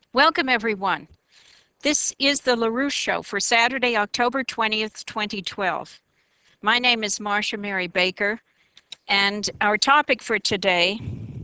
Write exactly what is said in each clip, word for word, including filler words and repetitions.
Welcome, everyone. This is the LaRouche Show for Saturday, October twentieth, twenty twelve. My name is Marcia Mary Baker, and our topic for today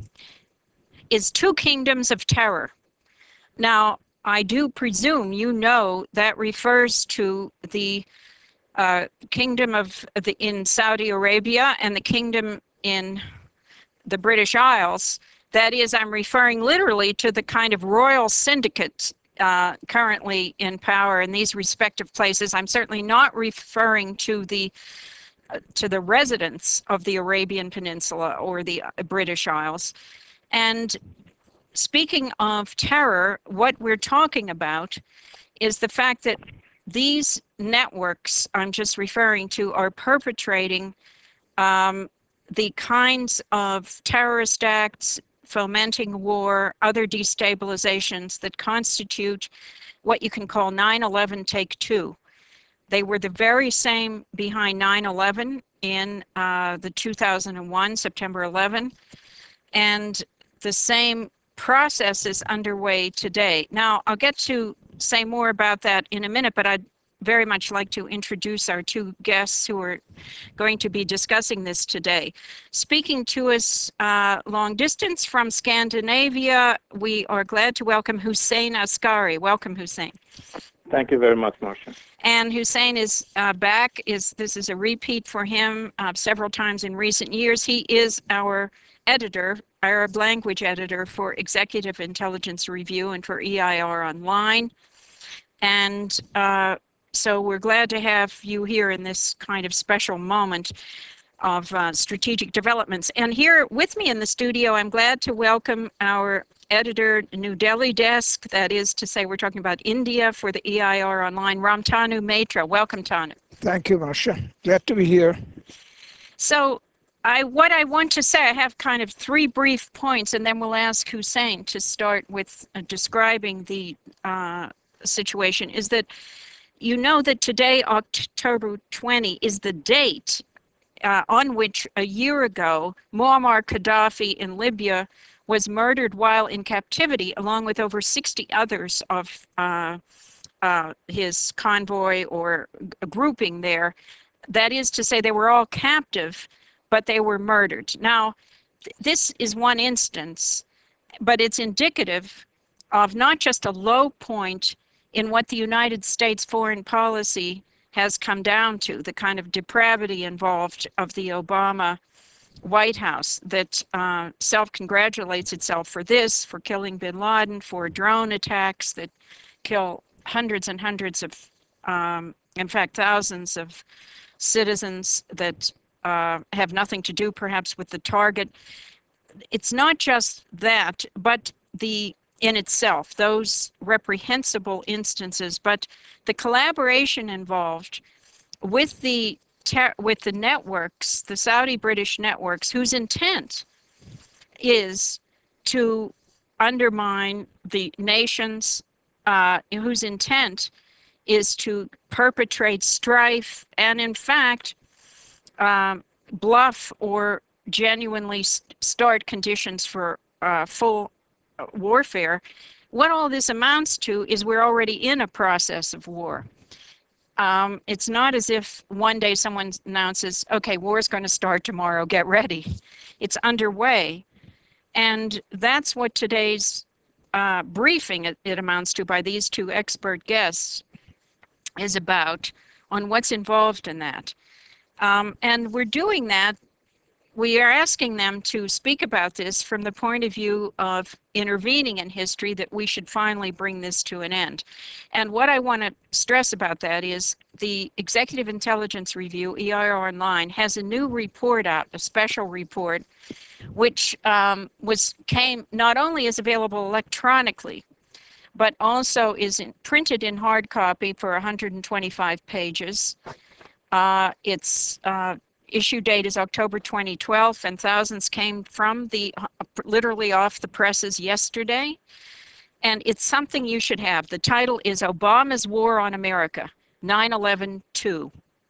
is Two Kingdoms of Terror. Now, I do presume you know that refers to the uh, kingdom of the in Saudi Arabia and the kingdom in the British Isles. That is, I'm referring literally to the kind of royal syndicate uh, currently in power in these respective places. I'm certainly not referring to the uh, to the residents of the Arabian Peninsula or the uh, British Isles. And speaking of terror, what we're talking about is the fact that these networks I'm just referring to are perpetrating um, the kinds of terrorist acts, fomenting war, other destabilizations that constitute what you can call nine eleven Take Two. They were the very same behind nine eleven in uh, the two thousand one, September eleventh, and the same process is underway today. Now, I'll get to say more about that in a minute, but I'd very much like to introduce our two guests who are going to be discussing this today. Speaking to us uh, long distance from Scandinavia, we are glad to welcome Hussein Askari. Welcome, Hussein. Thank you very much, Marcia. And Hussein is uh, back. Is This is a repeat for him uh, several times in recent years. He is our editor, Arab language editor for Executive Intelligence Review and for E I R Online. And uh, so we're glad to have you here in this kind of special moment of uh, strategic developments. And here with me in the studio, I'm glad to welcome our editor, New Delhi desk. That is to say, we're talking about India for the E I R Online, Ramtanu Maitra. Welcome, Tanu. Thank you, Marcia. Glad to be here. So I, what I want to say, I have kind of three brief points, and then we'll ask Hussein to start with uh, describing the uh, situation, is that you know that today, October twentieth, is the date uh, on which a year ago, Muammar Gaddafi in Libya was murdered while in captivity, along with over sixty others of uh, uh, his convoy or grouping there. That is to say, they were all captive, but they were murdered. Now, th this is one instance, but it's indicative of not just a low point in what the United States foreign policy has come down to, the kind of depravity involved of the Obama White House that uh, self-congratulates itself for this, for killing bin Laden, for drone attacks that kill hundreds and hundreds of, um, in fact, thousands of citizens that uh, have nothing to do perhaps with the target. It's not just that, but the in itself, those reprehensible instances, but the collaboration involved with the with the networks, the Saudi British networks, whose intent is to undermine the nations, uh, whose intent is to perpetrate strife and, in fact, um, bluff or genuinely start conditions for uh, full warfare. What all this amounts to is we're already in a process of war. Um, it's not as if one day someone announces, okay, war is going to start tomorrow, get ready. It's underway. And that's what today's uh, briefing, it, it amounts to by these two expert guests, is about, on what's involved in that. Um, and we're doing that. We are asking them to speak about this from the point of view of intervening in history, that we should finally bring this to an end. And what I want to stress about that is the Executive Intelligence Review, E I R Online, has a new report out, a special report, which um, was came not only is available electronically, but also is in, printed in hard copy for one hundred twenty-five pages. Uh, it's uh, issue date is October twenty twelve, and thousands came from the, uh, literally off the presses yesterday. And it's something you should have. The title is Obama's War on America, nine eleven two.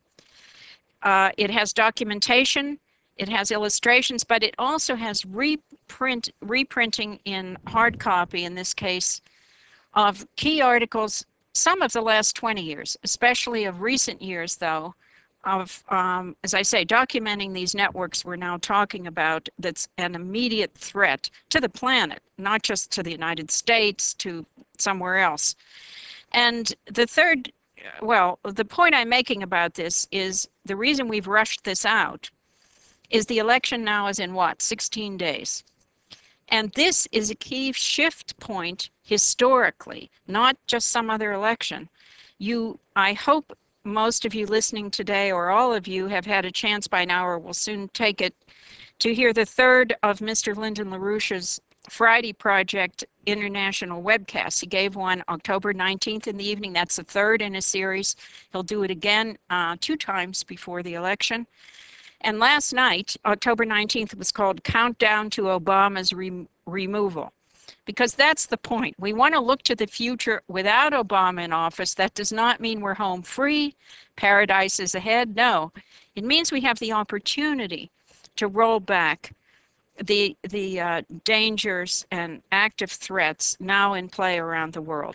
Uh, it has documentation, it has illustrations, but it also has reprint, reprinting in hard copy, in this case, of key articles, some of the last twenty years, especially of recent years, though, of, um, as I say, documenting these networks we're now talking about that's an immediate threat to the planet, not just to the United States, to somewhere else. And the third, well, the point I'm making about this is the reason we've rushed this out is the election now is in what, sixteen days. And this is a key shift point historically, not just some other election. You, I hope most of you listening today, or all of you, have had a chance by now, or will soon take it, to hear the third of Mister Lyndon LaRouche's Friday Project international webcasts. He gave one October nineteenth in the evening. That's the third in a series. He'll do it again uh, two times before the election. And last night, October nineteenth, was called Countdown to Obama's Re Removal. Because that's the point. We want to look to the future without Obama in office. That does not mean we're home free, paradise is ahead. No, it means we have the opportunity to roll back the, the uh, dangers and active threats now in play around the world.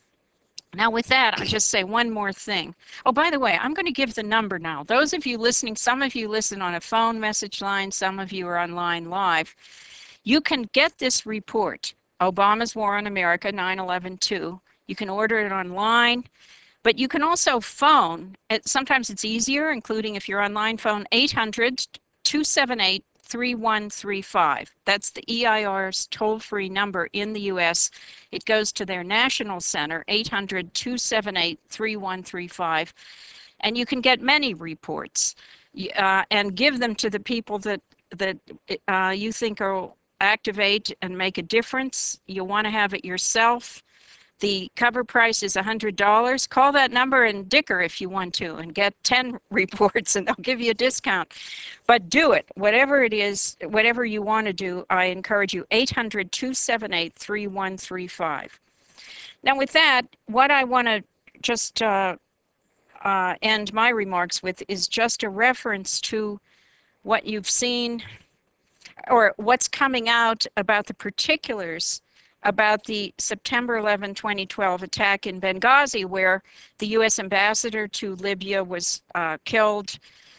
Now with that, I'll just say one more thing. Oh, by the way, I'm going to give the number now. Those of you listening, some of you listen on a phone message line, some of you are online live. You can get this report, Obama's War on America, nine eleven two. You can order it online, but you can also phone. It, sometimes it's easier, including if you're online, phone eight hundred, two seven eight, three one three five. That's the E I R's toll-free number in the U S. It goes to their national center, eight hundred, two seven eight, three one three five. And you can get many reports uh, and give them to the people that, that uh, you think will activate and make a difference. You want to have it yourself. The cover price is one hundred dollars. Call that number and dicker if you want to and get ten reports and they'll give you a discount. But do it. Whatever it is, whatever you want to do, I encourage you. eight hundred, two seven eight, three one three five. Now with that, what I want to just uh, uh, end my remarks with is just a reference to what you've seen or what's coming out about the particulars about the September eleventh, twenty twelve attack in Benghazi, where the U S ambassador to Libya was uh, killed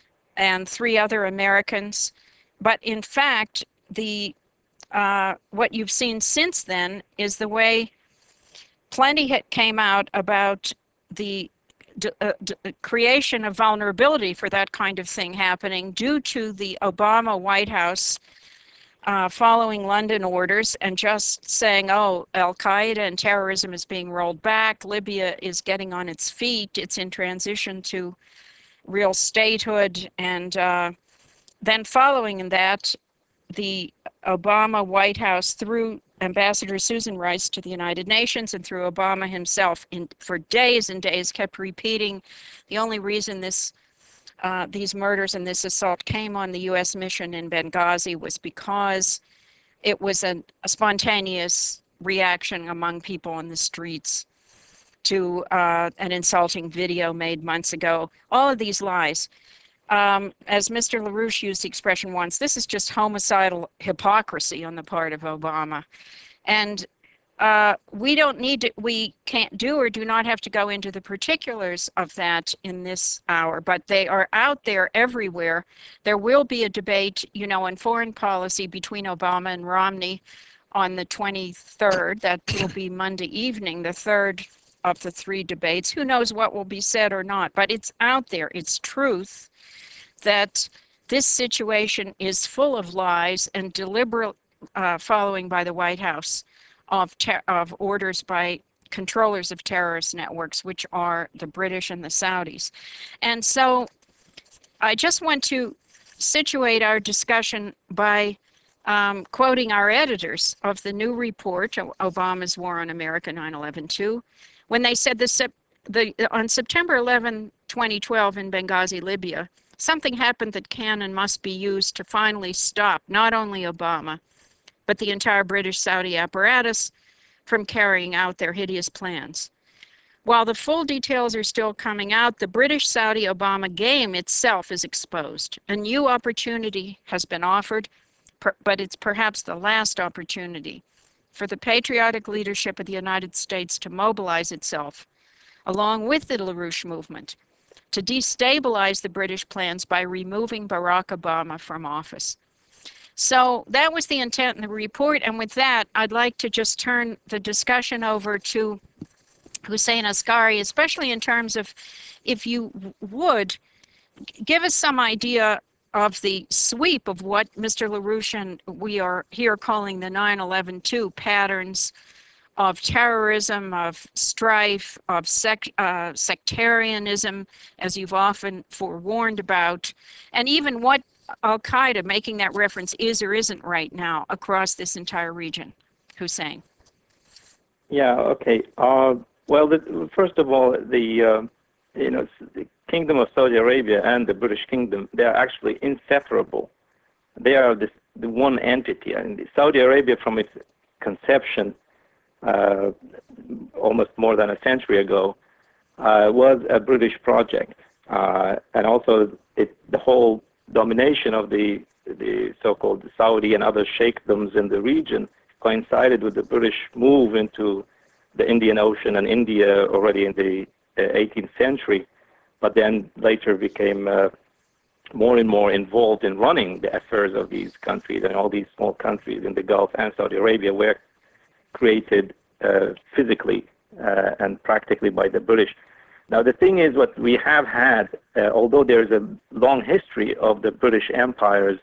and three other Americans. But in fact, the uh, what you've seen since then is the way plenty had came out about the d uh, d creation of vulnerability for that kind of thing happening due to the Obama White House Uh, following London orders and just saying, oh, Al-Qaeda and terrorism is being rolled back, Libya is getting on its feet, it's in transition to real statehood, and uh, then following that, the Obama White House, through Ambassador Susan Rice to the United Nations and through Obama himself, in, for days and days kept repeating the only reason this Uh, these murders and this assault came on the U S mission in Benghazi was because it was an, a spontaneous reaction among people in the streets to uh, an insulting video made months ago. All of these lies. Um, as Mister LaRouche used the expression once, this is just homicidal hypocrisy on the part of Obama. And Uh, we don't need to, we can't do or do not have to go into the particulars of that in this hour, but they are out there everywhere. There will be a debate, you know, on foreign policy between Obama and Romney on the twenty-third. That will be Monday evening, the third of the three debates. Who knows what will be said or not, but it's out there. It's truth that this situation is full of lies and deliberate uh, following by the White House Of, of orders by controllers of terrorist networks, which are the British and the Saudis. And so I just want to situate our discussion by um, quoting our editors of the new report, Obama's War on America, nine eleven two, when they said this, the, on September eleventh, twenty twelve in Benghazi, Libya, something happened that can and must be used to finally stop not only Obama, but the entire British-Saudi apparatus from carrying out their hideous plans. While the full details are still coming out, the British-Saudi-Obama game itself is exposed. A new opportunity has been offered, but it's perhaps the last opportunity for the patriotic leadership of the United States to mobilize itself, along with the LaRouche movement, to destabilize the British plans by removing Barack Obama from office. So that was the intent in the report, and with that, I'd like to just turn the discussion over to Hussein Askari, especially in terms of, if you would, give us some idea of the sweep of what Mister LaRouche and we are here calling the nine eleven two patterns of terrorism, of strife, of sec, uh, sectarianism, as you've often forewarned about, and even what Al-Qaeda, making that reference, is or isn't right now across this entire region. Hussein. Yeah, okay. Uh, well, the, first of all, the, uh, you know, the Kingdom of Saudi Arabia and the British Kingdom, they are actually inseparable. They are this, the one entity. And Saudi Arabia, from its conception, uh, almost more than a century ago, uh, was a British project. Uh, and also it, the whole domination of the, the so-called Saudi and other sheikdoms in the region coincided with the British move into the Indian Ocean and India already in the uh, eighteenth century, but then later became uh, more and more involved in running the affairs of these countries, and all these small countries in the Gulf and Saudi Arabia were created uh, physically uh, and practically by the British. Now the thing is, what we have had, uh, although there's a long history of the British Empire's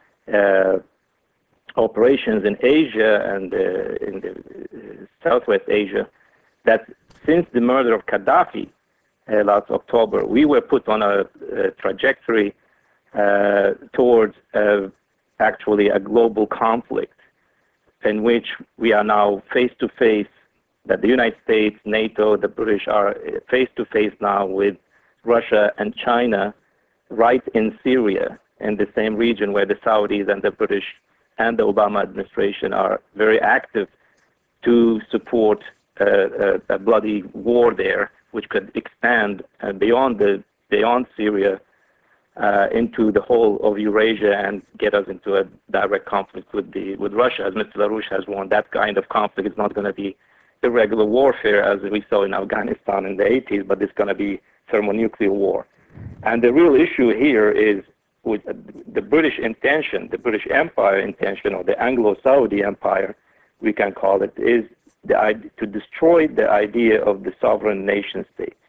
uh, operations in Asia and uh, in the uh, Southwest Asia, that since the murder of Gaddafi uh, last October, we were put on a, a trajectory uh, towards uh, actually a global conflict in which we are now face to face, that the United States, NATO, the British are face to face now with Russia and China right in Syria, in the same region where the Saudis and the British and the Obama administration are very active to support uh, a, a bloody war there, which could expand uh, beyond the beyond Syria uh, into the whole of Eurasia and get us into a direct conflict with the with Russia. As Mister LaRouche has warned, that kind of conflict is not going to be irregular warfare as we saw in Afghanistan in the eighties, but it's going to be thermonuclear war. And the real issue here is with the British intention, the British Empire intention, or the Anglo-Saudi Empire, we can call it, is the, to destroy the idea of the sovereign nation state.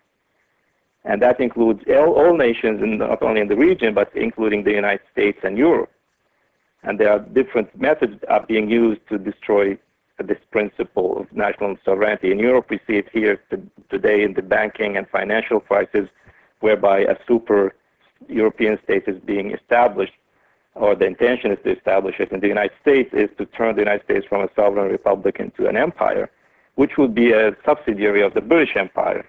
And that includes all, all nations, in, not only in the region, but including the United States and Europe. And there are different methods are being used to destroy this principle of national sovereignty. In Europe, we see it here to, today in the banking and financial crisis, whereby a super European state is being established, or the intention is to establish it. In the United States is to turn the United States from a sovereign republic into an empire, which would be a subsidiary of the British Empire.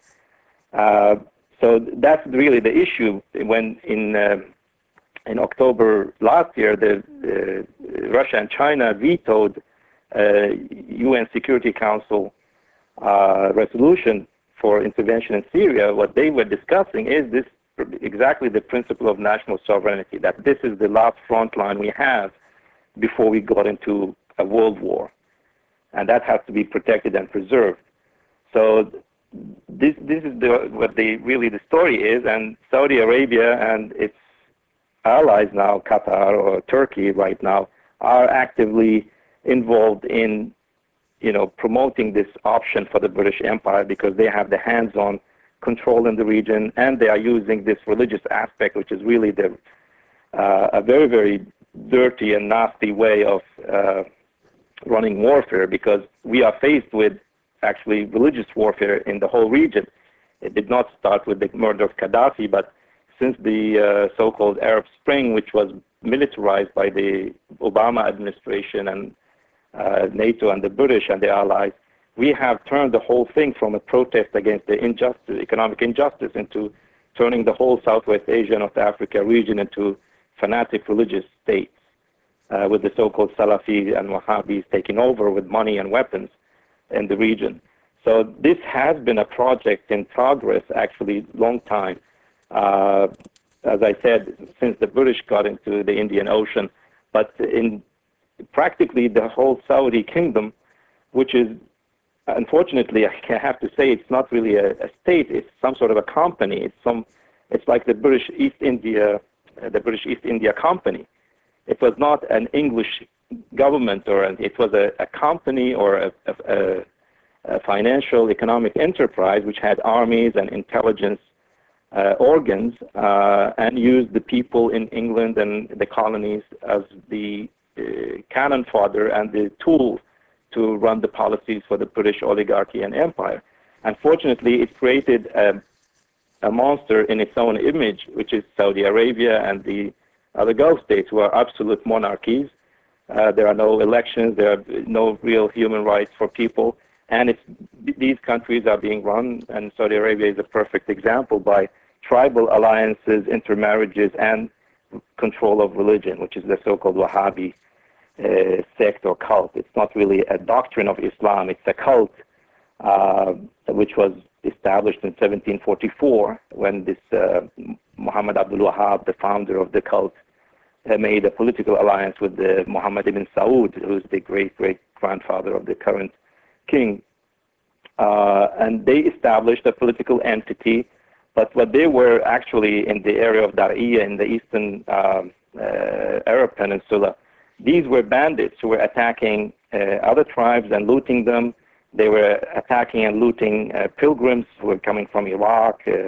Uh, so that's really the issue. When in uh, in October last year, the uh, Russia and China vetoed uh, U N Security Council uh, resolution for intervention in Syria. What they were discussing is this exactly the principle of national sovereignty, that this is the last front line we have before we got into a world war, and that has to be protected and preserved. So this this is the, what the really the story is, and Saudi Arabia and its allies now, Qatar or Turkey right now, are actively involved in, you know, promoting this option for the British Empire, because they have the hands-on control in the region, and they are using this religious aspect, which is really the, uh, a very, very dirty and nasty way of uh, running warfare, because we are faced with actually religious warfare in the whole region. It did not start with the murder of Gaddafi, but since the uh, so-called Arab Spring, which was militarized by the Obama administration and uh, NATO and the British and the allies, we have turned the whole thing from a protest against the injustice, economic injustice, into turning the whole Southwest Asia, North Africa region into fanatic religious states, uh, with the so-called Salafi and Wahhabis taking over with money and weapons in the region. So this has been a project in progress, actually, long time. Uh, as I said, since the British got into the Indian Ocean, but in practically the whole Saudi kingdom which is, unfortunately, I have to say, it's not really a, a state. It's some sort of a company. It's some. It's like the British East India, uh, the British East India Company. It was not an English government, or an, it was a, a company or a, a, a financial economic enterprise which had armies and intelligence uh, organs uh, and used the people in England and the colonies as the uh, cannon fodder and the tool to run the policies for the British oligarchy and empire. Unfortunately, it created a, a monster in its own image, which is Saudi Arabia and the other Gulf states, who are absolute monarchies. Uh, there are no elections, there are no real human rights for people, and it's, these countries are being run, and Saudi Arabia is a perfect example, by tribal alliances, intermarriages, and control of religion, which is the so-called Wahhabi uh, sect or cult. It's not really a doctrine of Islam, it's a cult, uh, which was established in seventeen forty-four when this uh, Muhammad Abdul Wahhab, the founder of the cult, uh, made a political alliance with the Muhammad ibn Saud, who's the great-great-grandfather of the current king. Uh, and they established a political entity, but what they were actually in the area of Dar'iyya in the eastern um, uh, Arab Peninsula, these were bandits who were attacking uh, other tribes and looting them. They were attacking and looting uh, pilgrims who were coming from Iraq, uh,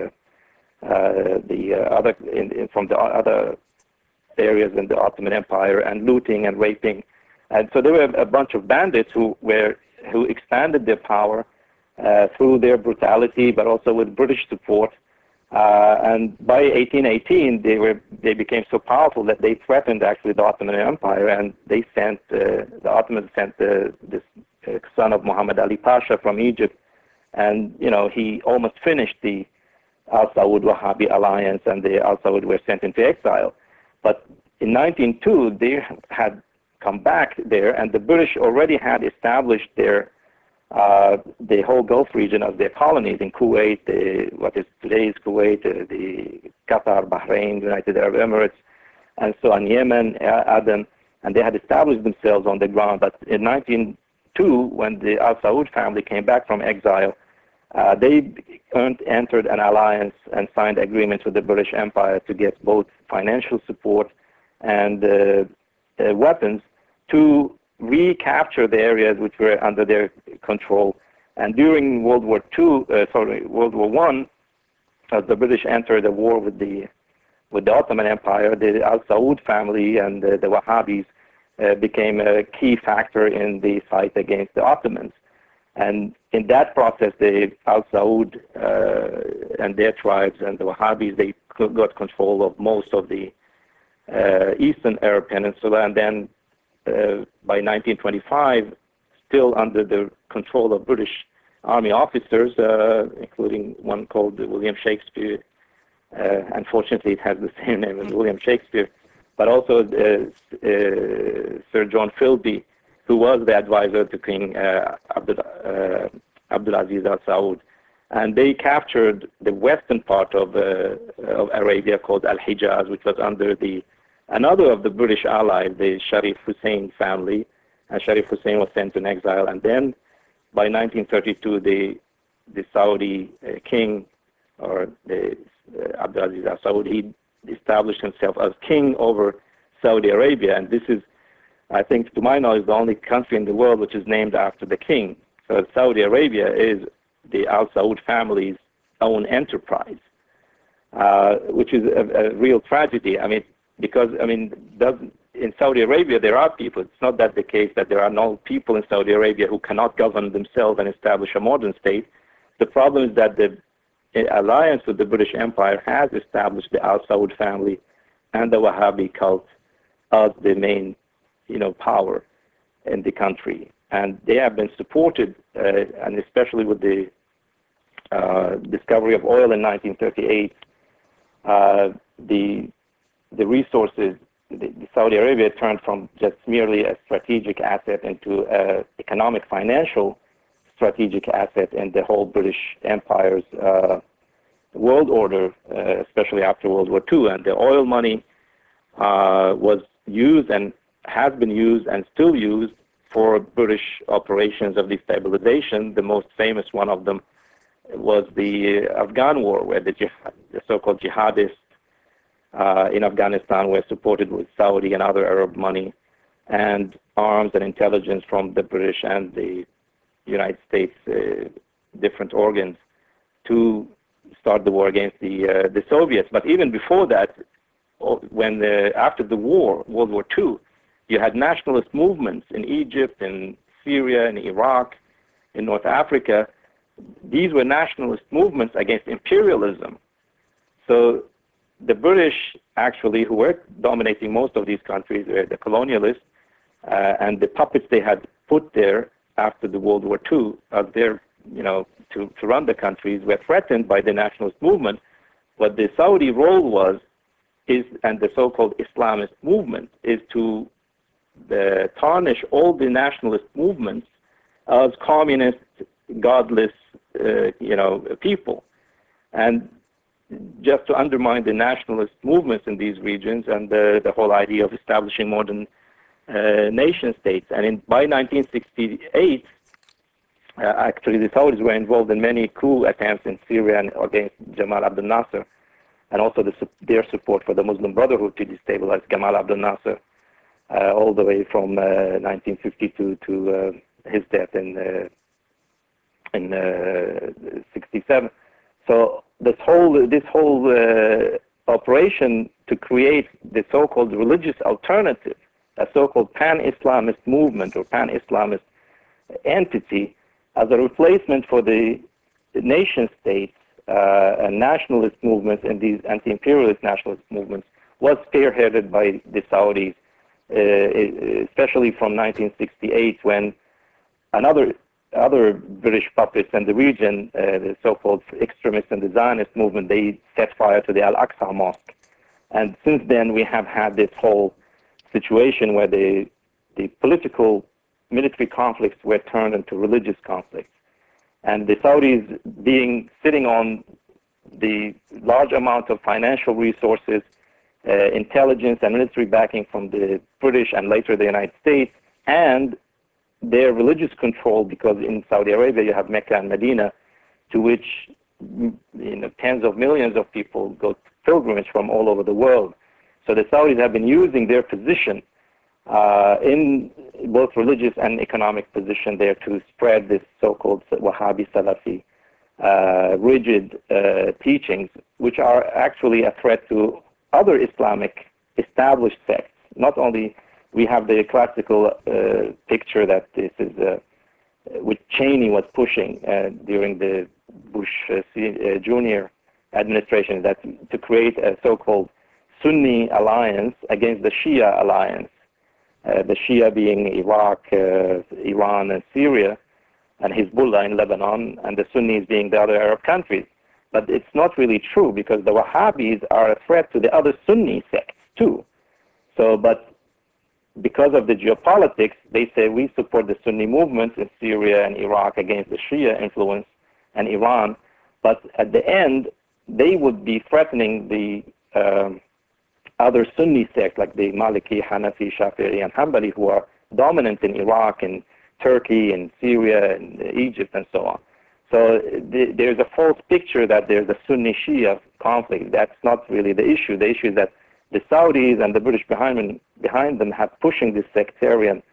uh, the uh, other in, in, from the other areas in the Ottoman Empire, and looting and raping. And so there were a bunch of bandits who were who expanded their power uh, through their brutality, but also with British support. Uh, and by eighteen eighteen, they were they became so powerful that they threatened actually the Ottoman Empire, and they sent uh, the Ottomans sent uh, this uh, son of Muhammad Ali Pasha from Egypt, and you know he almost finished the Al Saud Wahhabi alliance, and the Al Saud were sent into exile. But in nineteen oh two, they had come back there, and the British already had established their Uh, the whole Gulf region of their colonies in Kuwait, the, what is today's Kuwait, uh, the Qatar, Bahrain, United Arab Emirates, and so on, Yemen, Aden, and they had established themselves on the ground. But in nineteen oh two, when the Al Saud family came back from exile, uh, they earned, entered an alliance and signed agreements with the British Empire to get both financial support and uh, uh, weapons to recapture the areas which were under their control. And during World War Two, uh, sorry, World War One, as the British entered a war with the with the Ottoman Empire, the Al Saud family and the, the Wahhabis uh, became a key factor in the fight against the Ottomans. And in that process, the Al Saud uh, and their tribes and the Wahhabis, they got control of most of the uh, eastern Arab Peninsula, and then Uh, by nineteen twenty-five, still under the control of British Army officers, uh, including one called William Shakespeare. Uh, unfortunately, it has the same name as William Shakespeare, but also uh, uh, Sir John Philby, who was the advisor to King uh, Abdul, uh, Abdulaziz Al Saud. And they captured the western part of, uh, of Arabia called Al-Hijaz, which was under the another of the British allies, the Sharif Hussein family, and Sharif Hussein was sent in exile. And then by nineteen thirty-two, the, the Saudi uh, king, or the uh, Abdulaziz Al Saud, he established himself as king over Saudi Arabia. And this is, I think, to my knowledge, the only country in the world which is named after the king. So Saudi Arabia is the Al Saud family's own enterprise, uh, which is a, a real tragedy. I mean, because, I mean, doesn't, in Saudi Arabia, there are people. It's not that the case that there are no people in Saudi Arabia who cannot govern themselves and establish a modern state. The problem is that the alliance with the British Empire has established the Al Saud family and the Wahhabi cult as the main, you know, power in the country. And they have been supported, uh, and especially with the uh, discovery of oil in nineteen thirty-eight, uh, the the resources, the, the Saudi Arabia turned from just merely a strategic asset into an economic, financial strategic asset in the whole British Empire's uh, world order, uh, especially after World War Two. And the oil money uh, was used and has been used and still used for British operations of destabilization. The most famous one of them was the Afghan war, where the, jihad, the so-called jihadists uh, in Afghanistan were supported with Saudi and other Arab money and arms and intelligence from the British and the United States uh, different organs to start the war against the uh, the Soviets. But even before that, when the, after the war, World War Two, you had nationalist movements in Egypt, in Syria, in Iraq, in North Africa. These were nationalist movements against imperialism. So the British, actually, who were dominating most of these countries, were the colonialists, uh, and the puppets they had put there after the World War Two, uh, there, you know, to, to run the countries, were threatened by the nationalist movement. What the Saudi role was, is, and the so-called Islamist movement, is to uh, tarnish all the nationalist movements as communist, godless, uh, you know, people, and just to undermine the nationalist movements in these regions and the, the whole idea of establishing modern uh, nation states. And in, by nineteen sixty-eight, uh, actually the Saudis were involved in many coup attempts in Syria and against Jamal Abdel Nasser, and also the, their support for the Muslim Brotherhood to destabilize Gamal Abdel Nasser, uh, all the way from uh, nineteen fifty-two to uh, his death in uh, in uh, sixty-seven. So this whole this whole uh, operation to create the so-called religious alternative, a so-called pan-Islamist movement or pan-Islamist entity, as a replacement for the, the nation states uh, and nationalist movements and these anti-imperialist nationalist movements, was spearheaded by the Saudis, uh, especially from nineteen sixty-eight, when another other British puppets in the region, uh, the so-called extremists and the Zionist movement, they set fire to the Al-Aqsa Mosque. And since then, we have had this whole situation where the, the political military conflicts were turned into religious conflicts. And the Saudis, being sitting on the large amount of financial resources, uh, intelligence and military backing from the British and later the United States, and their religious control, because in Saudi Arabia you have Mecca and Medina, to which, you know, tens of millions of people go pilgrimage from all over the world. So the Saudis have been using their position uh, in both religious and economic position there to spread this so-called Wahhabi Salafi uh, rigid uh, teachings, which are actually a threat to other Islamic established sects. Not only we have the classical uh, picture that this is uh, which Cheney was pushing uh, during the Bush uh, uh, Junior administration, that to create a so-called Sunni alliance against the Shia alliance, uh, the Shia being Iraq, uh, Iran, and Syria, and Hezbollah in Lebanon, and the Sunnis being the other Arab countries. But it's not really true, because the Wahhabis are a threat to the other Sunni sects too. So, but because of the geopolitics, they say we support the Sunni movements in Syria and Iraq against the Shia influence and Iran, but at the end, they would be threatening the um, other Sunni sects like the Maliki, Hanafi, Shafi'i, and Hanbali, who are dominant in Iraq and Turkey and Syria and Egypt and so on. So th there's a false picture that there's a Sunni-Shia conflict. That's not really the issue. The issue is that the Saudis and the British behind them, behind them have pushing this sectarian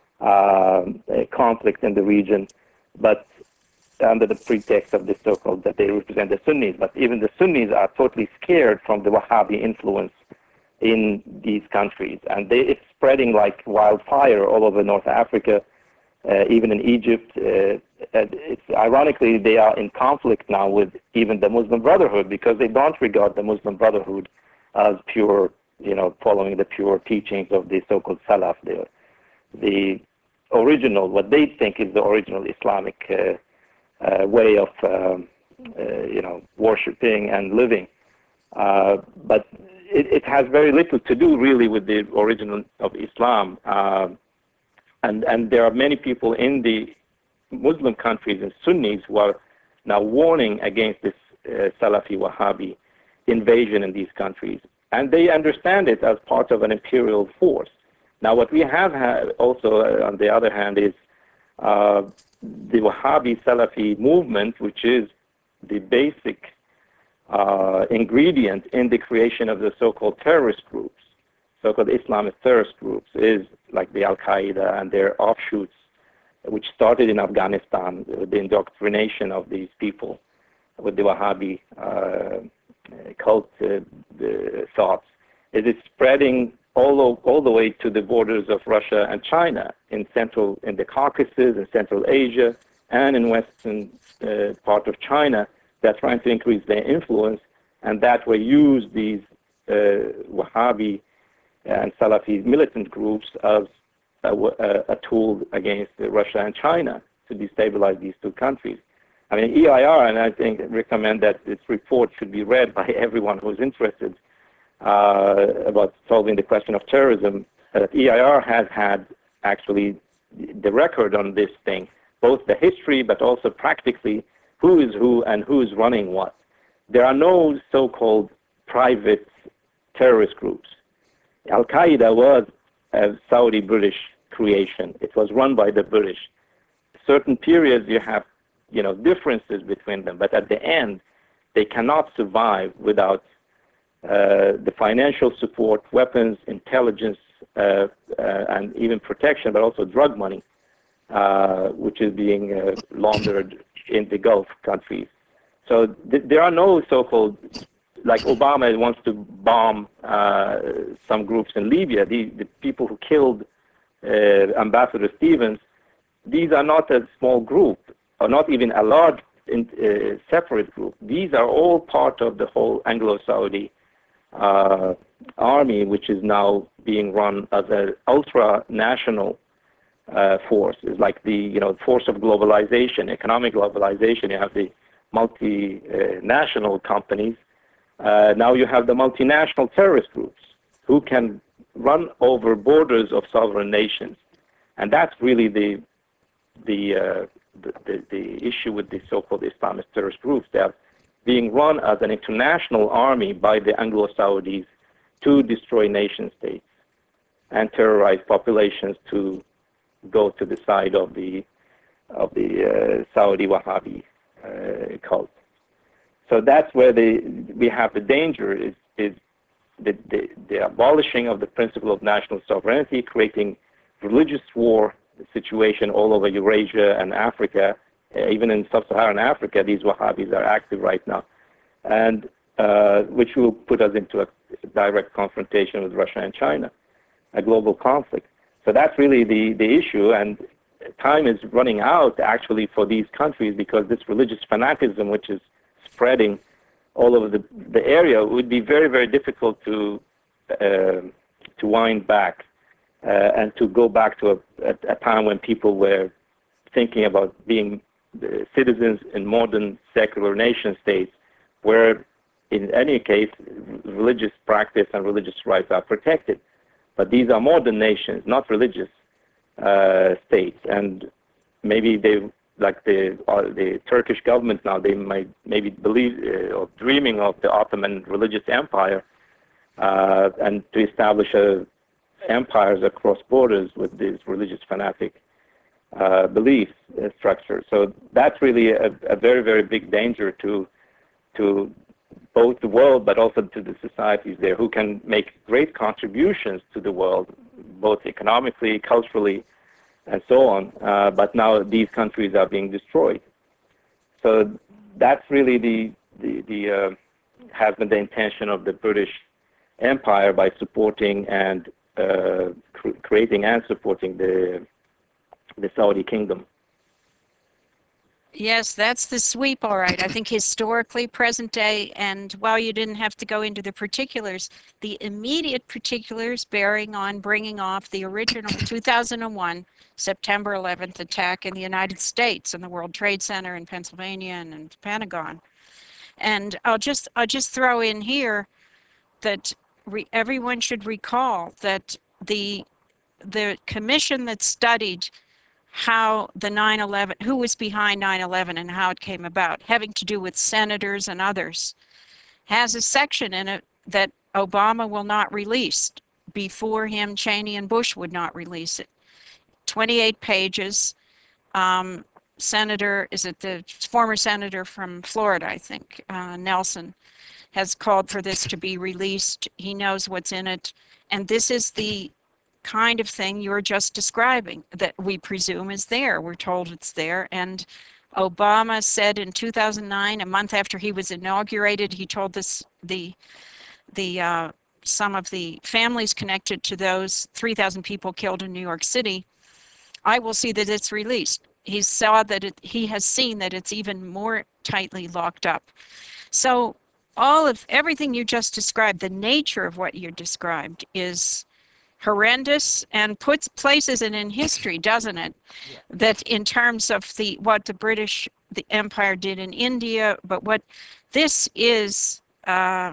uh, conflict in the region, but under the pretext of this so-called that they represent the Sunnis. But even the Sunnis are totally scared from the Wahhabi influence in these countries, and they, it's spreading like wildfire all over North Africa, uh, even in Egypt. Uh, it's ironically they are in conflict now with even the Muslim Brotherhood, because they don't regard the Muslim Brotherhood as pure, you know, following the pure teachings of the so-called Salaf, the, the original, what they think is the original Islamic uh, uh, way of, um, uh, you know, worshipping and living. Uh, but it, it has very little to do really with the origin of Islam. Uh, and, and there are many people in the Muslim countries and Sunnis who are now warning against this uh, Salafi Wahhabi invasion in these countries. And they understand it as part of an imperial force. Now, what we have had also, uh, on the other hand, is uh, the Wahhabi Salafi movement, which is the basic uh, ingredient in the creation of the so-called terrorist groups, so-called Islamist terrorist groups, is like the Al-Qaeda and their offshoots, which started in Afghanistan with the indoctrination of these people with the Wahhabi uh, cult uh, the thoughts. It is spreading all, o- all the way to the borders of Russia and China, in central, in the Caucasus, in Central Asia, and in western uh, part of China. They're trying to increase their influence, and that way use these uh, Wahhabi and Salafi militant groups as a, a, a tool against Russia and China to destabilize these two countries. I mean, E I R, and I think recommend that this report should be read by everyone who's interested uh, about solving the question of terrorism. That E I R has had actually the record on this thing, both the history but also practically who is who and who is running what. There are no so-called private terrorist groups. Al-Qaeda was a Saudi-British creation. It was run by the British. Certain periods you have, you know, differences between them, but at the end, they cannot survive without uh, the financial support, weapons, intelligence, uh, uh, and even protection, but also drug money, uh, which is being uh, laundered in the Gulf countries. So th- there are no so-called, like Obama wants to bomb uh, some groups in Libya. The, the people who killed uh, Ambassador Stevens, these are not a small group, or not even a large in, uh, separate group. These are all part of the whole Anglo-Saudi uh, army, which is now being run as an ultra-national uh, force. It's like the you know force of globalization, economic globalization. You have the multinational uh, companies. Uh, now you have the multinational terrorist groups who can run over borders of sovereign nations, and that's really the the uh, the, the, the issue with the so-called Islamist terrorist groups. They are being run as an international army by the Anglo-Saudis to destroy nation states and terrorize populations to go to the side of the of the uh, Saudi Wahhabi uh, cult. So that's where the we have the danger is is the, the the abolishing of the principle of national sovereignty, creating religious war situation all over Eurasia and Africa, uh, even in sub-Saharan Africa. These Wahhabis are active right now, and uh, which will put us into a direct confrontation with Russia and China, a global conflict. So that's really the the issue, and time is running out actually for these countries, because this religious fanaticism, which is spreading all over the the area, would be very very difficult to uh, to wind back. Uh, and to go back to a, a, a time when people were thinking about being uh, citizens in modern secular nation states, where in any case religious practice and religious rights are protected. But these are modern nations, not religious uh, states. And maybe they, like the uh, the Turkish government now, they might maybe believe uh, or dreaming of the Ottoman religious empire, uh, and to establish a empires across borders with these religious fanatic uh, belief uh, structure. So that's really a, a very, very big danger to to both the world, but also to the societies there, who can make great contributions to the world, both economically, culturally, and so on. Uh, but now these countries are being destroyed. So that's really the the, the uh, has been the intention of the British Empire by supporting and Uh, cr- creating and supporting the the Saudi kingdom. Yes, that's the sweep, all right. I think historically, present day, and while you didn't have to go into the particulars, the immediate particulars bearing on bringing off the original two thousand one September eleventh attack in the United States and the World Trade Center in Pennsylvania and, and Pentagon. And I'll just I'll just throw in here that re- everyone should recall that the the commission that studied how the nine eleven, who was behind nine eleven and how it came about, having to do with senators and others, has a section in it that Obama will not release before him, Cheney and Bush would not release it. twenty-eight pages. Um, Senator, is it the former senator from Florida, I think, uh, Nelson, has called for this to be released. He knows what's in it. And this is the kind of thing you're just describing that we presume is there. We're told it's there. And Obama said in two thousand nine, a month after he was inaugurated, he told this the the uh, some of the families connected to those three thousand people killed in New York City, I will see that it's released. He saw that it, he has seen that it's even more tightly locked up. So all of everything you just described, the nature of what you described is horrendous and puts places it in history, doesn't it? Yeah. That in terms of the what the British the Empire did in India, but what this is, uh,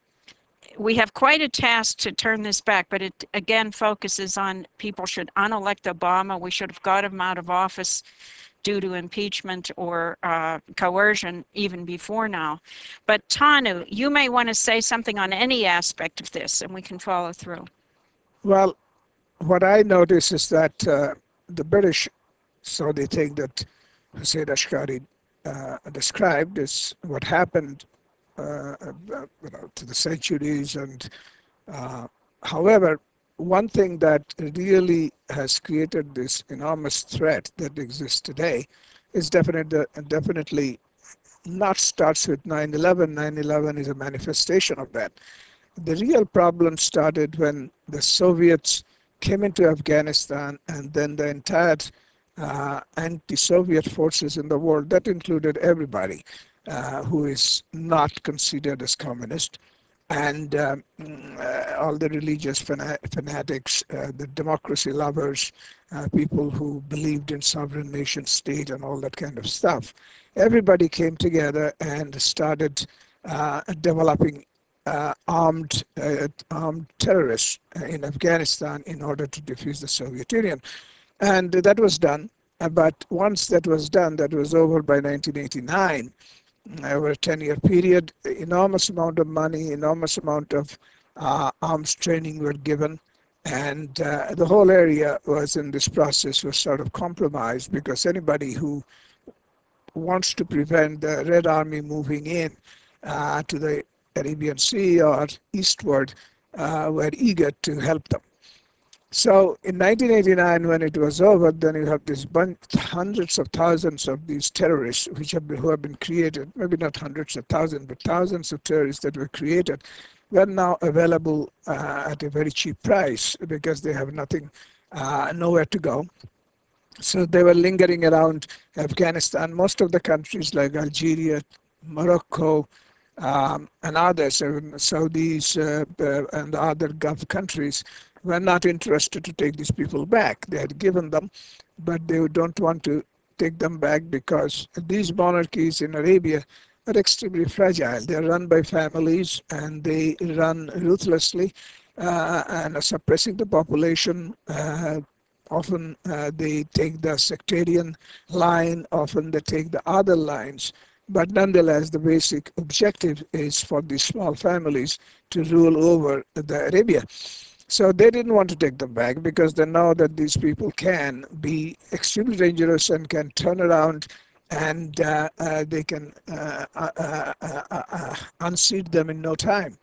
we have quite a task to turn this back, but it again focuses on people should unelect Obama. We should have got him out of office due to impeachment or uh, coercion even before now. But Tanu, you may want to say something on any aspect of this and we can follow through. Well, what I notice is that uh, the British saw the thing that Hussein Ashkari uh, described is what happened uh, uh, you know, to the centuries. And uh, however, one thing that really has created this enormous threat that exists today is definitely, definitely not starts with nine eleven. nine eleven is a manifestation of that. The real problem started when the Soviets came into Afghanistan, and then the entire uh, anti-Soviet forces in the world, that included everybody uh, who is not considered as communist, and um, uh, all the religious fana fanatics, uh, the democracy lovers, uh, people who believed in sovereign nation state and all that kind of stuff. Everybody came together and started uh, developing uh, armed, uh, armed terrorists in Afghanistan in order to defeat the Soviet Union. And that was done. But once that was done, that was over by nineteen eighty-nine. Over a ten-year period, enormous amount of money, enormous amount of uh, arms training were given, and uh, the whole area was in this process was sort of compromised, because anybody who wants to prevent the Red Army moving in uh, to the Arabian Sea or eastward uh, were eager to help them. So in nineteen eighty-nine, when it was over, then you have this bunch, hundreds of thousands of these terrorists which have been, who have been created, maybe not hundreds of thousands, but thousands of terrorists that were created, were now available uh, at a very cheap price because they have nothing, uh, nowhere to go. So they were lingering around Afghanistan. Most of the countries like Algeria, Morocco, um, and others, and Saudis uh, uh, and other Gulf countries, were not interested to take these people back. They had given them, but they don't want to take them back because these monarchies in Arabia are extremely fragile. They are run by families, and they run ruthlessly uh, and are suppressing the population. Uh, often uh, they take the sectarian line, often they take the other lines. But nonetheless, the basic objective is for these small families to rule over the Arabia. So they didn't want to take them back because they know that these people can be extremely dangerous and can turn around, and uh, uh, they can uh, uh, uh, uh, uh, unseat them in no time.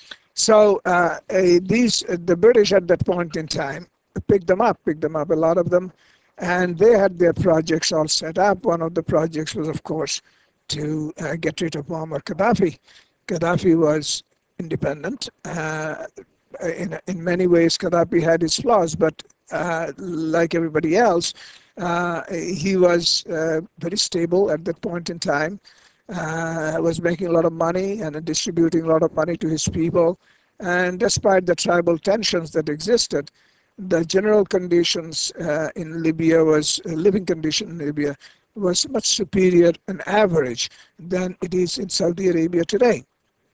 So uh, uh, these, uh, the British at that point in time picked them up, picked them up, a lot of them, and they had their projects all set up. One of the projects was, of course, to uh, get rid of Muammar Gaddafi. Gaddafi was independent. Uh, in, in many ways, Gaddafi had his flaws, but uh, like everybody else, uh, he was uh, very stable at that point in time, uh, was making a lot of money and distributing a lot of money to his people. And despite the tribal tensions that existed, the general conditions uh, in Libya was, uh, living condition in Libya was much superior and average than it is in Saudi Arabia today.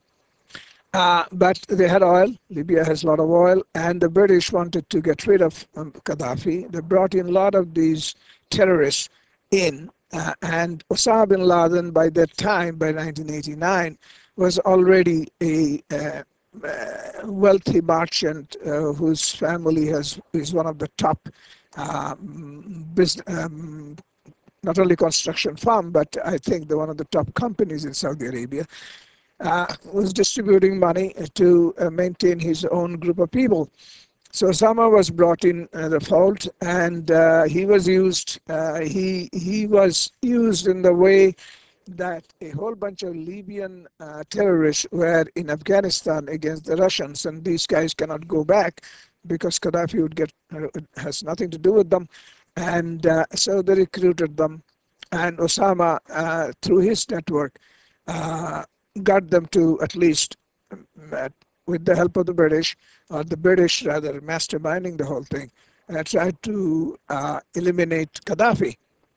Uh, but they had oil. Libya has a lot of oil, and the British wanted to get rid of um, Gaddafi. They brought in a lot of these terrorists in, uh, and Osama bin Laden, by that time, by nineteen eighty-nine, was already a, uh, uh, wealthy merchant uh, whose family has is one of the top um, business, um, not only construction firm, but I think they're one of the top companies in Saudi Arabia, uh, was distributing money to uh, maintain his own group of people. So Osama was brought in uh, the fold, and uh, he was used. Uh, he he was used in the way that a whole bunch of Libyan uh, terrorists were in Afghanistan against the Russians, and these guys cannot go back because Gaddafi would get uh, has nothing to do with them, and uh, so they recruited them, and Osama, uh, through his network, uh, got them to at least, um, uh, with the help of the British, or the British rather, masterminding the whole thing, uh, tried to uh, eliminate Gaddafi.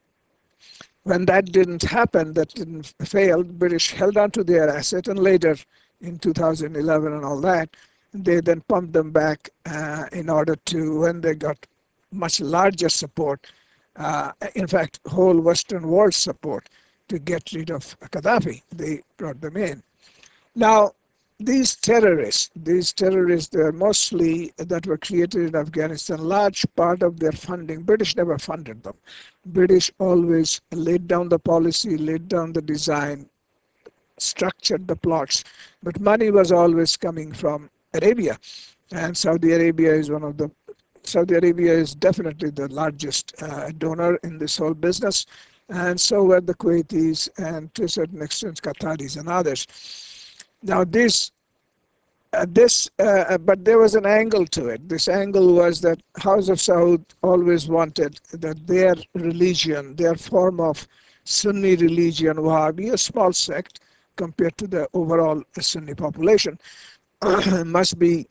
When that didn't happen, that didn't fail, the British held on to their asset, and later in two thousand eleven and all that, they then pumped them back uh, in order to, when they got much larger support, uh, in fact, whole Western world support to get rid of Gaddafi, they brought them in. Now, these terrorists, these terrorists, they're mostly that were created in Afghanistan, large part of their funding, British never funded them. British always laid down the policy, laid down the design, structured the plots, but money was always coming from Arabia. And Saudi Arabia is one of the, Saudi Arabia is definitely the largest uh, donor in this whole business. And so were the Kuwaitis and to a certain extent Qataris and others. Now this, uh, this, uh, but there was an angle to it. This angle was that House of Saud always wanted that their religion, their form of Sunni religion, Wahhabi, a small sect compared to the overall Sunni population, must be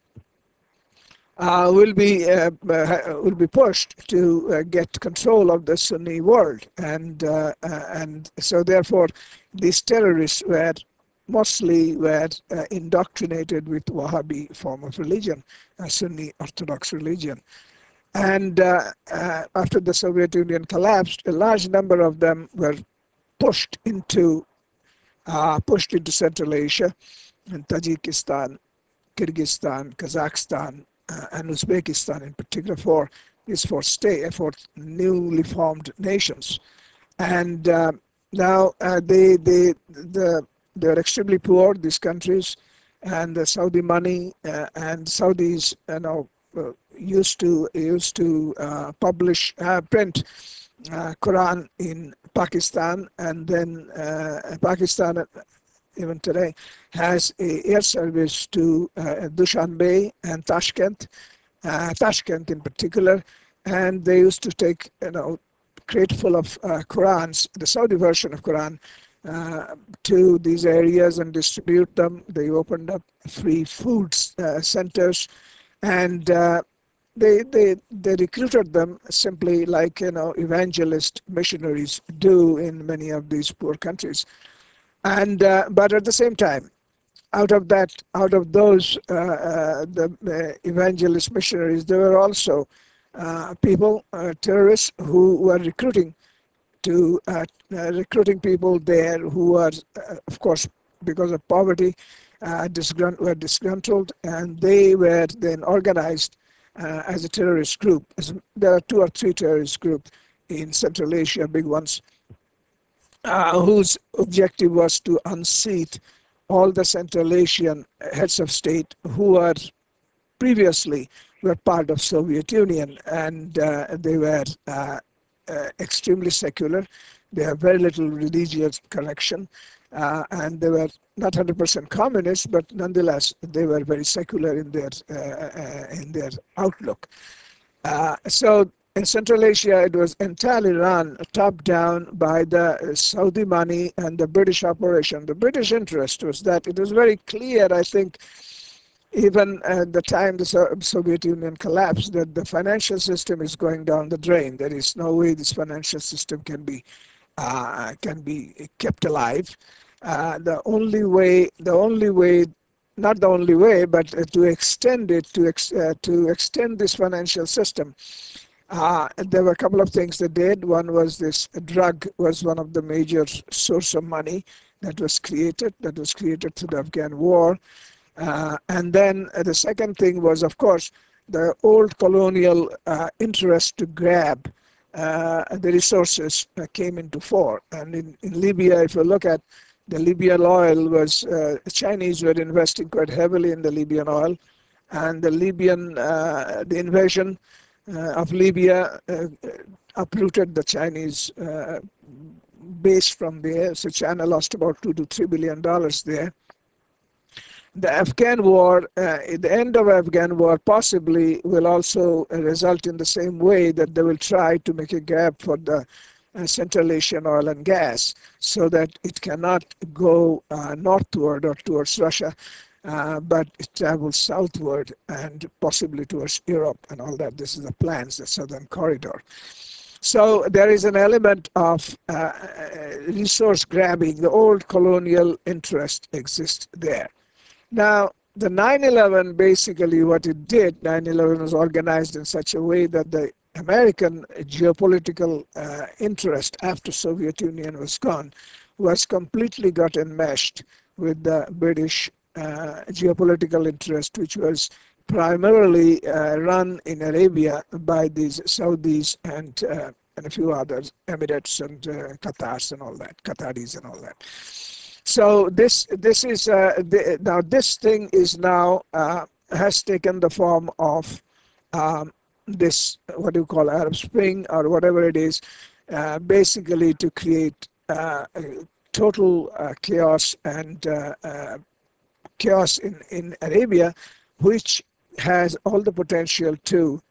uh, will be uh, uh, will be pushed to uh, get control of the Sunni world, and uh, uh, and so therefore these terrorists were mostly were uh, indoctrinated with Wahhabi form of religion, a Sunni Orthodox religion. And uh, uh, after the Soviet Union collapsed, a large number of them were pushed into uh, pushed into Central Asia, and Tajikistan, Kyrgyzstan, Kazakhstan, uh, and Uzbekistan in particular, for these four state for newly formed nations. And uh, now uh, they they the they are extremely poor, these countries, and the Saudi money uh, and Saudis, you know, uh, used to used to uh, publish uh, print uh, Quran in Pakistan, and then uh, Pakistan even today has a air service to uh, Dushanbe and Tashkent, uh, Tashkent in particular, and they used to take, you know, crate full of uh, Qurans, the Saudi version of Quran, uh, to these areas and distribute them. They opened up free food uh, centers, and uh, they they they recruited them simply like, you know, evangelist missionaries do in many of these poor countries. And uh, but at the same time, out of that, out of those uh, uh, the uh, evangelist missionaries, there were also uh, people, uh, terrorists, who were recruiting to uh, uh, recruiting people there who are, uh, of course, because of poverty, uh, disgrunt- were disgruntled, and they were then organized uh, as a terrorist group. As there are two or three terrorist groups in Central Asia, big ones, uh, whose objective was to unseat all the Central Asian heads of state who are previously were part of Soviet Union, and uh, they were uh, uh, extremely secular. They have very little religious connection, uh, and they were not one hundred percent communist, but nonetheless they were very secular in their uh, uh, in their outlook. Uh, so in Central Asia, it was entirely run top down by the Saudi money and the British operation. The British interest was that it was very clear, I think, even at the time the Soviet Union collapsed, that the financial system is going down the drain. There is no way this financial system can be uh, can be kept alive. Uh, the only way, the only way, not the only way, but uh, to extend it, to ex, uh, to extend this financial system. Uh, there were a couple of things they did. One was this drug was one of the major source of money that was created, that was created through the Afghan war. Uh, and then uh, the second thing was, of course, the old colonial uh, interest to grab uh, the resources uh, came into fore. And in, in Libya, if you look at the Libyan oil, was uh, the Chinese were investing quite heavily in the Libyan oil, and the Libyan uh, the invasion uh, of Libya uh, uprooted the Chinese uh, base from there. So China lost about two to three billion dollars there. The Afghan war, uh, the end of Afghan war possibly will also result in the same way, that they will try to make a gap for the uh, Central Asian oil and gas, so that it cannot go uh, northward or towards Russia, uh, but it travels southward and possibly towards Europe and all that. This is the plans, the Southern Corridor. So there is an element of uh, resource grabbing. The old colonial interest exists there. Now, the nine eleven, basically what it did, nine eleven was organized in such a way that the American geopolitical uh, interest after Soviet Union was gone was completely got enmeshed with the British uh, geopolitical interest, which was primarily uh, run in Arabia by these Saudis and uh, and a few others, Emirates and uh, Qatars and all that, Qataris and all that. So this this is uh, the, now this thing is now uh, has taken the form of um, this, what do you call, Arab Spring or whatever it is, uh, basically to create uh, total uh, chaos and uh, uh, chaos in in Arabia, which has all the potential to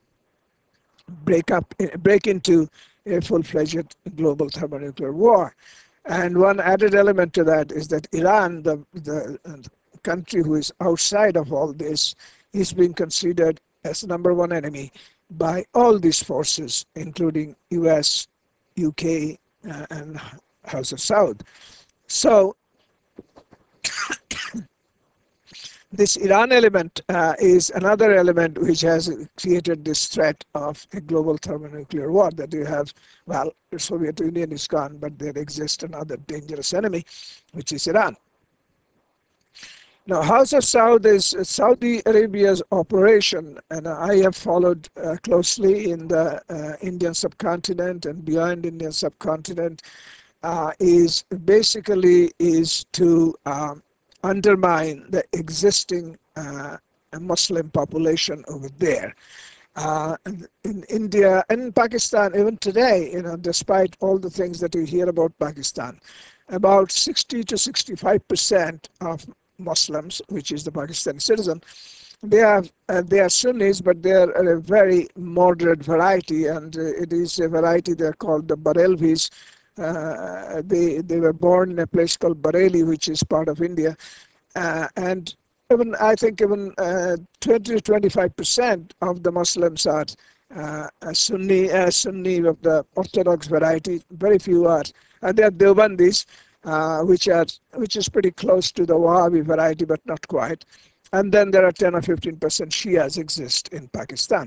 break up break into a full-fledged global thermonuclear war. And one added element to that is that Iran, the, the, the country who is outside of all this, is being considered as number one enemy by all these forces, including U S, U K, uh, and House of Saud. So this Iran element uh, is another element which has created this threat of a global thermonuclear war, that you have, well, the Soviet Union is gone, but there exists another dangerous enemy, which is Iran. Now, House of Saud is Saudi Arabia's operation, and I have followed uh, closely in the uh, Indian subcontinent and beyond Indian subcontinent, uh, is basically is to um, undermine the existing uh, Muslim population over there. Uh, in India and in Pakistan, even today, you know, despite all the things that you hear about Pakistan, about sixty to sixty-five percent of Muslims, which is the Pakistani citizen, they are uh, they are Sunnis, but they are a very moderate variety, and uh, it is a variety they are called the Barelvis. Uh, they they were born in a place called Bareilly, which is part of India, uh, and even I think even uh, twenty to twenty-five percent of the Muslims are uh, Sunni, uh, Sunni of the Orthodox variety. Very few are, and they are Deobandis, uh, which are which is pretty close to the Wahhabi variety, but not quite. And then there are ten or fifteen percent Shias exist in Pakistan.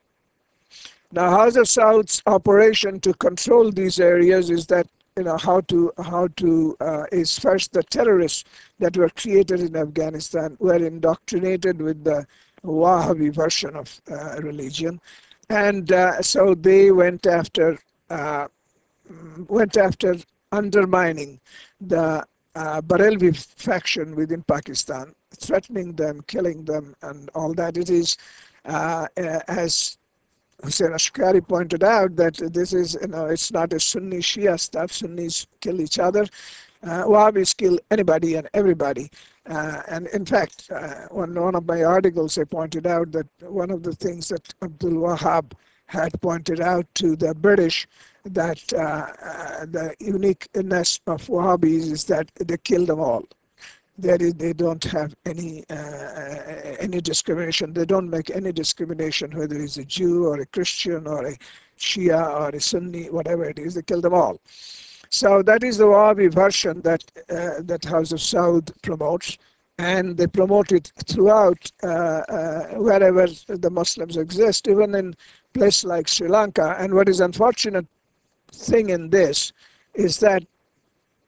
Now, House of Saud's operation to control these areas is that, you know, how to how to uh, is first the terrorists that were created in Afghanistan were indoctrinated with the Wahhabi version of uh, religion, and uh, so they went after uh, went after undermining the uh, Barelvi faction within Pakistan, threatening them, killing them, and all that. It is uh, as Hussein Ashkari pointed out, that this is, you know, it's not a Sunni Shia stuff. Sunnis kill each other. Uh, Wahhabis kill anybody and everybody. Uh, and in fact, uh, one, one of my articles, I pointed out that one of the things that Abdul Wahab had pointed out to the British, that uh, uh, the uniqueness of Wahhabis is that they kill them all. That is, they don't have any uh, any discrimination. They don't make any discrimination whether he's a Jew or a Christian or a Shia or a Sunni, whatever it is. They kill them all. So that is the Wahhabi version that uh, that House of Saud promotes, and they promote it throughout uh, uh, wherever the Muslims exist, even in places like Sri Lanka. And what is unfortunate thing in this is that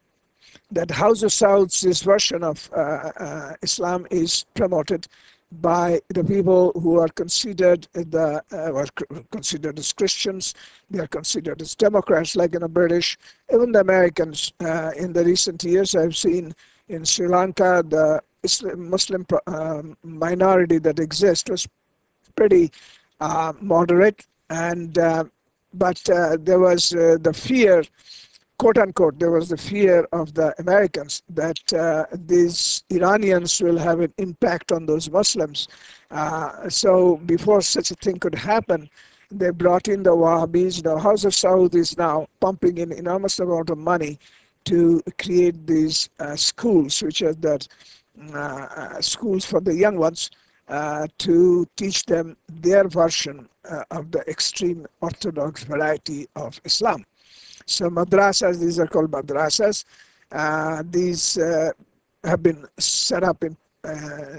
that House of Saud's this version of uh, uh, Islam is promoted by the people who are considered the uh, are considered as Christians. They are considered as Democrats, like in the British, even the Americans. Uh, in the recent years, I've seen in Sri Lanka the Islam, Muslim um, minority that exists was pretty uh, moderate, and uh, but uh, there was uh, the fear, quote unquote, there was the fear of the Americans that uh, these Iranians will have an impact on those Muslims. Uh, so before such a thing could happen, they brought in the Wahhabis. The House of Saud is now pumping in enormous amount of money to create these uh, schools, which are the uh, schools for the young ones, uh, to teach them their version uh, of the extreme orthodox variety of Islam. So madrasas, these are called madrasas. Uh, these uh, have been set up in, uh,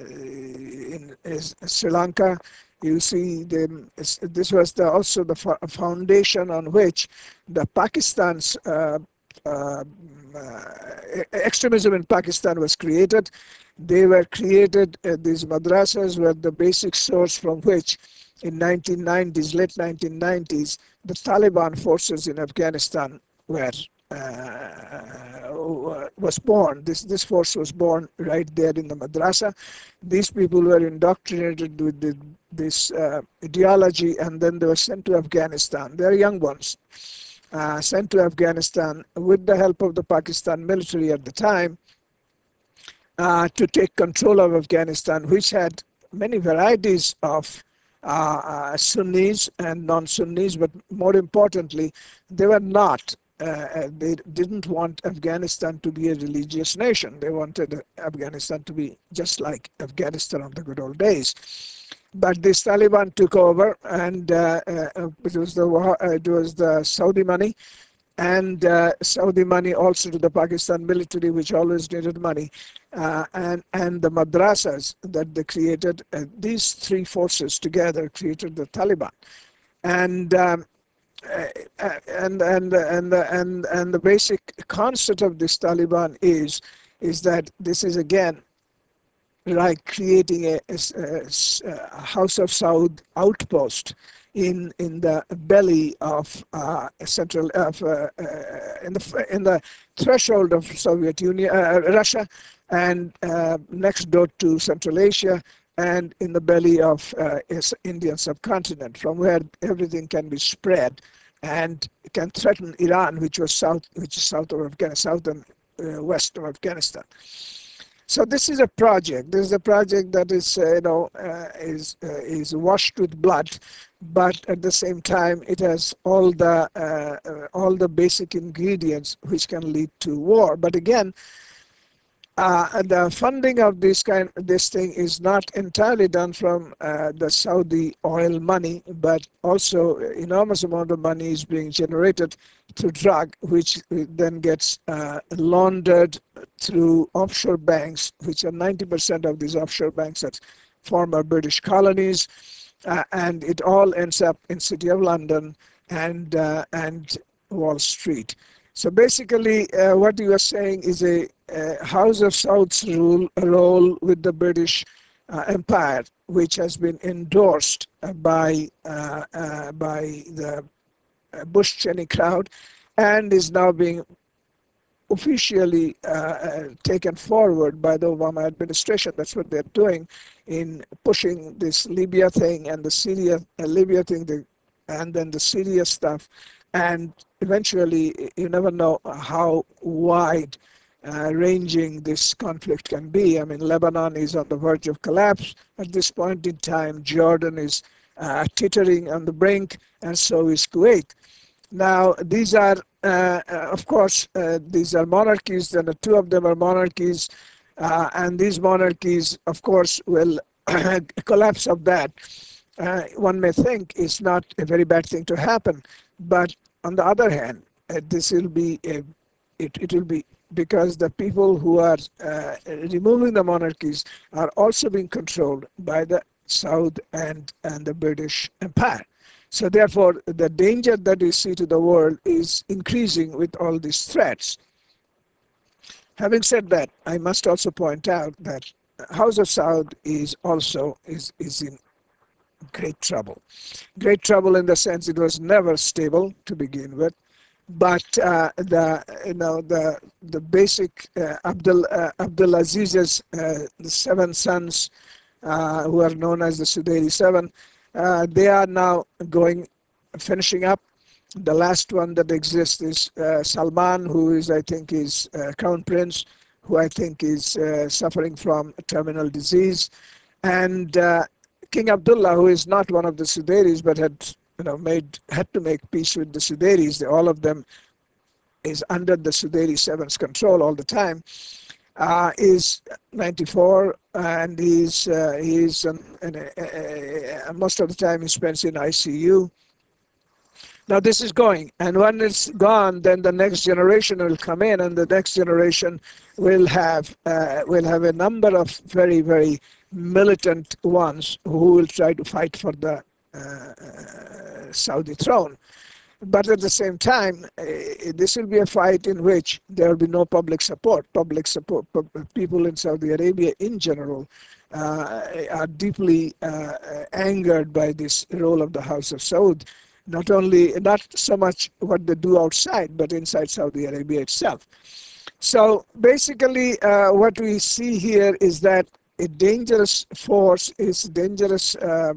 in, in Sri Lanka. You see, them, this was the, also the foundation on which the Pakistan's uh, uh, extremism in Pakistan was created. They were created, uh, these madrasas were the basic source from which in nineteen nineties, late nineteen nineties, the Taliban forces in Afghanistan were uh, was born. This this force was born right there in the madrasa. These people were indoctrinated with the, this uh, ideology, and then they were sent to Afghanistan. They are young ones, uh, sent to Afghanistan with the help of the Pakistan military at the time uh, to take control of Afghanistan, which had many varieties of Uh, uh, Sunnis and non-Sunnis, but more importantly, they were not, uh, they didn't want Afghanistan to be a religious nation. They wanted Afghanistan to be just like Afghanistan of the good old days. But this Taliban took over, and uh, uh, it was the uh, it was the Saudi money, and uh, Saudi money also to the Pakistan military, which always needed money, uh, and and the madrasas that they created. Uh, these three forces together created the Taliban, and um, uh, and and and and and the basic concept of this Taliban is is that this is again like creating a, a, a House of Saud outpost in in the belly of uh, central of uh, uh, in the in the threshold of Soviet Union, uh, Russia, and uh, next door to Central Asia, and in the belly of uh, Indian subcontinent, from where everything can be spread and can threaten Iran, which was south, which is south of Afghanistan, south and uh, west of Afghanistan. So this is a project. This is a project that is, uh, you know, uh, is uh, is washed with blood, but at the same time, it has all the uh, uh, all the basic ingredients which can lead to war. But again, uh, the funding of this kind, this thing is not entirely done from uh, the Saudi oil money, but also enormous amount of money is being generated through drug, which then gets uh, laundered through offshore banks, which are ninety percent of these offshore banks are former British colonies, uh, and it all ends up in City of London and uh, and Wall Street. So basically, uh, what you are saying is a, a House of Saud's rule role with the British uh, Empire, which has been endorsed uh, by uh, uh, by the Bush-Cheney crowd, and is now being officially uh, taken forward by the Obama administration. That's what they're doing in pushing this Libya thing and the Syria uh, Libya thing, the, and then the Syria stuff. And eventually, you never know how wide uh, ranging this conflict can be. I mean, Lebanon is on the verge of collapse at this point in time. Jordan is uh, teetering on the brink, and so is Kuwait. Now, these are, uh, of course, uh, these are monarchies, and the two of them are monarchies, uh, and these monarchies, of course, will collapse of that. Uh, one may think it's not a very bad thing to happen, but on the other hand, uh, this will be a, it, it will be because the people who are uh, removing the monarchies are also being controlled by the Saudi and and the British Empire. So therefore, the danger that we see to the world is increasing with all these threats. Having said that, I must also point out that House of Saud is also is is in great trouble. Great trouble in the sense it was never stable to begin with, but uh, the you know the the basic uh, Abdul uh, Abdul Aziz's uh, the seven sons, uh, who are known as the Sudairi Seven, uh, they are now going finishing up. The last one that exists is uh, Salman, who is I think is uh, Crown Prince, who I think is uh, suffering from a terminal disease, and uh, King Abdullah, who is not one of the Sudairis, but had you know made had to make peace with the Sudairis. All of them is under the Sudairi Seven's control all the time. Uh, is ninety-four, and he's uh, he's um, and, uh, uh, most of the time he spends in I C U. Now this is going, and when it's gone, then the next generation will come in, and the next generation will have uh, will have a number of very very militant ones who will try to fight for the uh, Saudi throne. But at the same time, uh, this will be a fight in which there will be no public support. Public support, people in Saudi Arabia in general uh, are deeply uh, angered by this role of the House of Saud. Not only, not so much what they do outside, but inside Saudi Arabia itself. So basically, uh, what we see here is that a dangerous force is dangerous uh,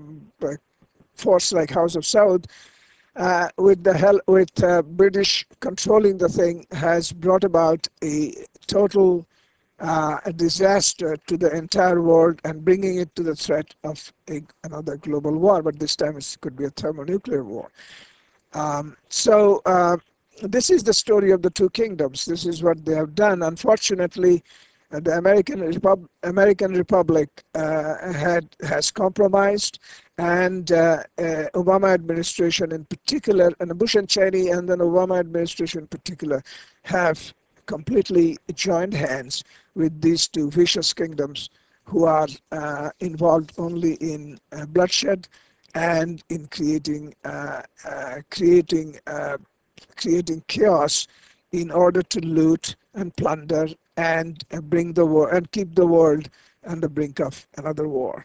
force like House of Saud, uh, with the hell with uh, British controlling the thing, has brought about a total uh, a disaster to the entire world and bringing it to the threat of a, another global war. But this time it could be a thermonuclear war. Um, so uh, this is the story of the two kingdoms. This is what they have done. Unfortunately, uh, the American Repub American Republic uh, had has compromised, and uh, uh, Obama administration in particular, and the Bush and Cheney, and then Obama administration in particular, have completely joined hands with these two vicious kingdoms who are uh, involved only in uh, bloodshed and in creating uh, uh, creating uh, creating chaos in order to loot and plunder and uh, bring the war and keep the world on the brink of another war.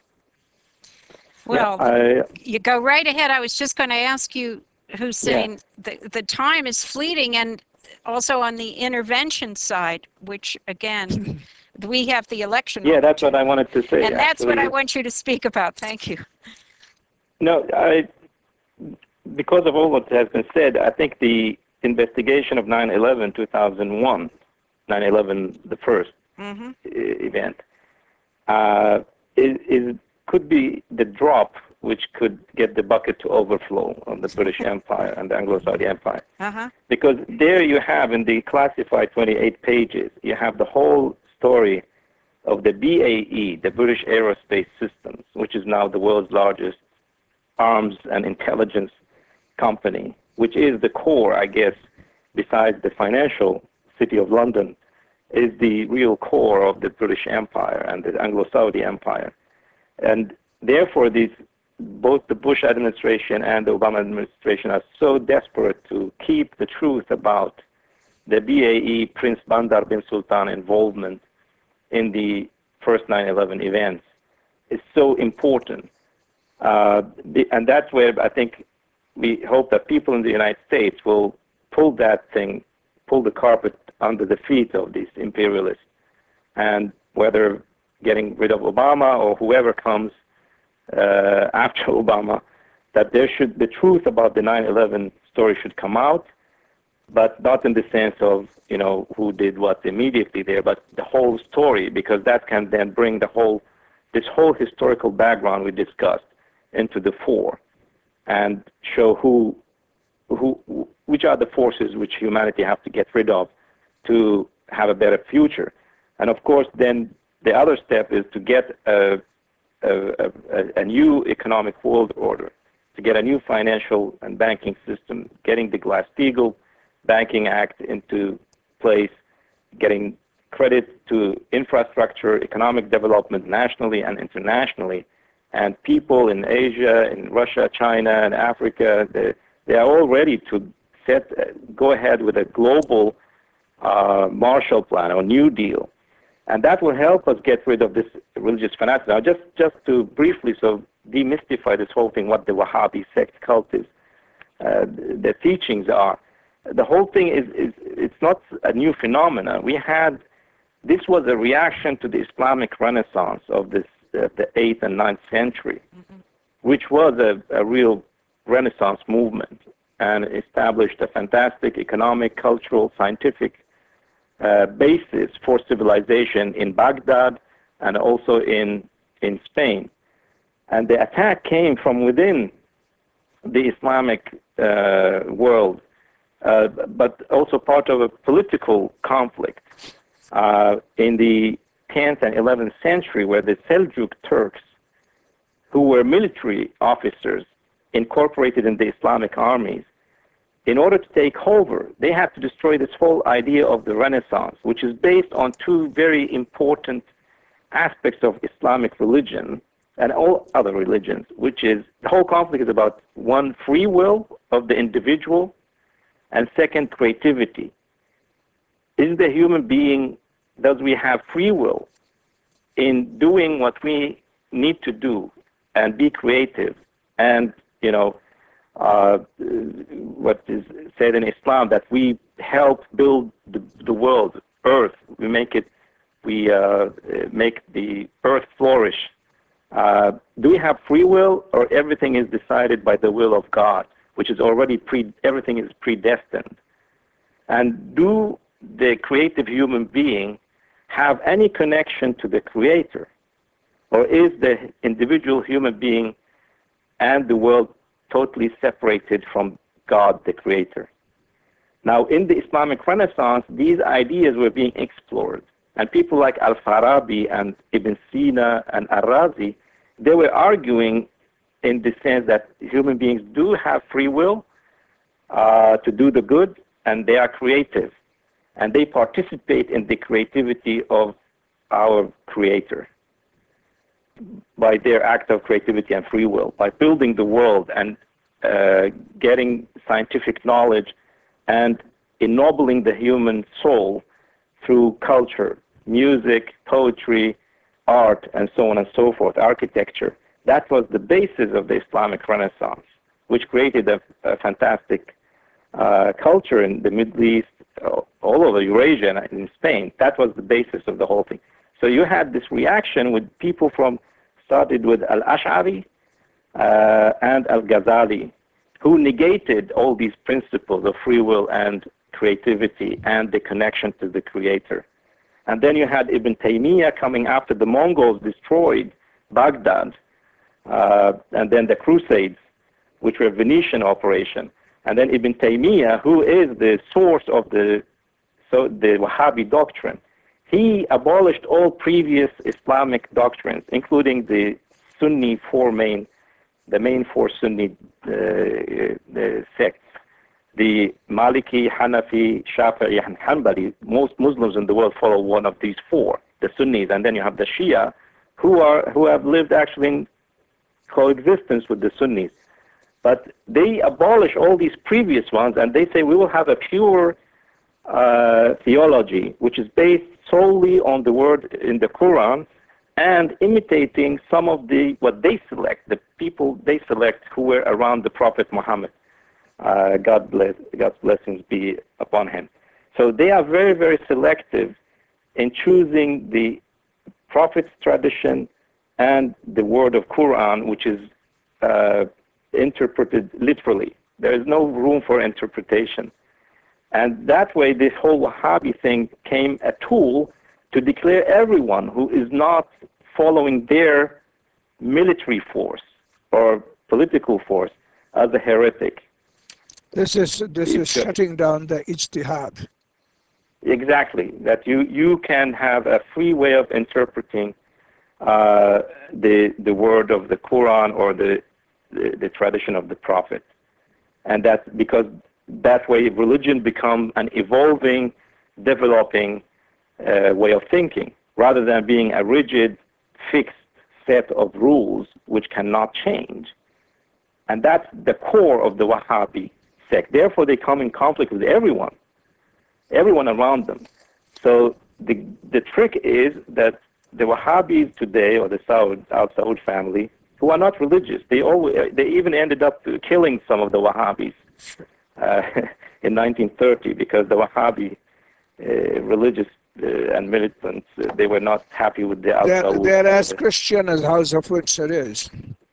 Well, Yeah, I, you go right ahead. I was just going to ask you, Hussein, yeah. the, the time is fleeting, and also on the intervention side, which again, we have the election. Yeah, that's what I wanted to say. And that's actually. what I want you to speak about. Thank you. No, I, because of all what has been said, I think the investigation of nine eleven two thousand one, nine eleven the first mm-hmm. event, uh, is, is could be the drop which could get the bucket to overflow on the British Empire and the Anglo-Saudi Empire. Uh-huh. Because there you have in the classified twenty-eight pages, you have the whole story of the B A E, the British Aerospace Systems, which is now the world's largest arms and intelligence company, which is the core, I guess, besides the financial city of London, is the real core of the British Empire and the Anglo-Saudi Empire. And therefore, these both the Bush administration and the Obama administration are so desperate to keep the truth about the B A E Prince Bandar bin Sultan involvement in the first nine eleven events is so important. Uh, the, and that's where I think we hope that people in the United States will pull that thing, pull the carpet under the feet of these imperialists. And whether getting rid of Obama or whoever comes uh, after Obama, that there should, the truth about the nine eleven story should come out, but not in the sense of, you know, who did what immediately there, but the whole story, because that can then bring the whole, this whole historical background we discussed into the fore and show who, who, which are the forces which humanity have to get rid of to have a better future. And of course, then the other step is to get a, a, a, a new economic world order, to get a new financial and banking system, getting the Glass-Steagall Banking Act into place, getting credit to infrastructure, economic development nationally and internationally. And people in Asia, in Russia, China, and Africa, they, they are all ready to set, uh, go ahead with a global uh, Marshall Plan or New Deal. And that will help us get rid of this religious fanaticism. Now, just, just to briefly so demystify this whole thing, what the Wahhabi sect cult is, uh, the teachings are. The whole thing is, is it's not a new phenomenon. We had, this was a reaction to the Islamic Renaissance of this, uh, the eighth and ninth century, mm-hmm. which was a, a real Renaissance movement and established a fantastic economic, cultural, scientific uh, basis for civilization in Baghdad and also in, in Spain. And the attack came from within the Islamic uh, world, uh, but also part of a political conflict uh, in the tenth and eleventh century, where the Seljuk Turks, who were military officers incorporated in the Islamic armies, in order to take over, they had to destroy this whole idea of the Renaissance, which is based on two very important aspects of Islamic religion and all other religions, which is, the whole conflict is about, one, free will of the individual, and second, creativity. Is the human being, does we have free will in doing what we need to do and be creative? And, you know, uh, what is said in Islam, that we help build the, the world, earth, we make it, we uh, make the earth flourish. Uh, do we have free will, or everything is decided by the will of God, which is already pre, everything is predestined? And do the creative human being have any connection to the Creator? Or is the individual human being and the world totally separated from God, the Creator? Now, in the Islamic Renaissance, these ideas were being explored. And people like Al-Farabi and Ibn Sina and Al-Razi, they were arguing in the sense that human beings do have free will uh, to do the good, and they are creative. And they participate in the creativity of our Creator by their act of creativity and free will, by building the world and uh, getting scientific knowledge and ennobling the human soul through culture, music, poetry, art, and so on and so forth, architecture. That was the basis of the Islamic Renaissance, which created a, a fantastic uh, culture in the Middle East, uh, all over Eurasia and in Spain. That was the basis of the whole thing. So you had this reaction with people from, started with Al-Ash'ari uh, and Al-Ghazali, who negated all these principles of free will and creativity and the connection to the Creator. And then you had Ibn Taymiyyah coming after the Mongols destroyed Baghdad, uh, and then the Crusades, which were a Venetian operation. And then Ibn Taymiyyah, who is the source of the, so the Wahhabi doctrine, he abolished all previous Islamic doctrines, including the Sunni four main, the main four Sunni uh, uh, sects. The Maliki, Hanafi, Shafi'i, and Hanbali. Most Muslims in the world follow one of these four, the Sunnis, and then you have the Shia, who are who have lived actually in coexistence with the Sunnis. But they abolish all these previous ones, and they say we will have a pure uh, theology, which is based solely on the word in the Quran, and imitating some of the what they select, the people they select who were around the Prophet Muhammad. Uh, God bless, God's blessings be upon him. So they are very, very selective in choosing the Prophet's tradition and the word of Quran, which is uh, interpreted literally. There is no room for interpretation. And that way, this whole Wahhabi thing came a tool to declare everyone who is not following their military force or political force as a heretic. This is this is shutting down the ijtihad. Exactly, that you, you can have a free way of interpreting uh, the the word of the Quran or the, the the tradition of the Prophet, and that because that way religion becomes an evolving, developing uh, way of thinking, rather than being a rigid, fixed set of rules which cannot change. And that's the core of the Wahhabi sect. Therefore, they come in conflict with everyone. everyone around them. So the the trick is that the Wahhabis today, or the Saud, Al Saud family, who are not religious, they always, they even ended up killing some of the Wahhabis uh, in nineteen thirty because the Wahhabi uh, religious uh, and militants, uh, they were not happy with the Al They're, Saud. they're as Christian as House of Windsor is.